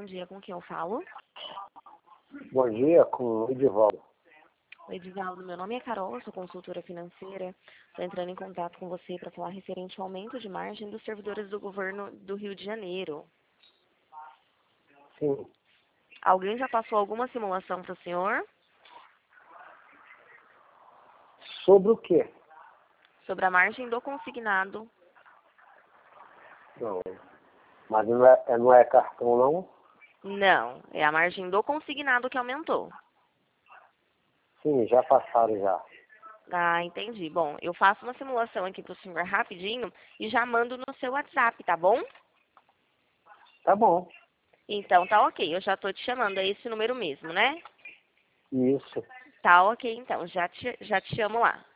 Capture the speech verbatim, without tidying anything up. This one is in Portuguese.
dia, com quem eu falo? Bom dia, com o Edivaldo. Oi, Edivaldo, meu nome é Carol, eu sou consultora financeira. Estou entrando em contato com você para falar referente ao aumento de margem dos servidores do governo do Rio de Janeiro. Sim. Alguém já passou alguma simulação para o senhor Sobre o quê? sobre a margem do consignado? Não. Mas não é, é- não é cartão, não? Não, é a margem do consignado que aumentou. Sim, já passaram já. Ah, entendi. Bom, eu faço uma simulação aqui para o senhor rapidinho e já mando no seu WhatsApp, tá bom? Tá bom. Então tá ok, eu já tô te chamando, é esse número mesmo, né? Isso. Tá ok, então, já te, já te chamo lá.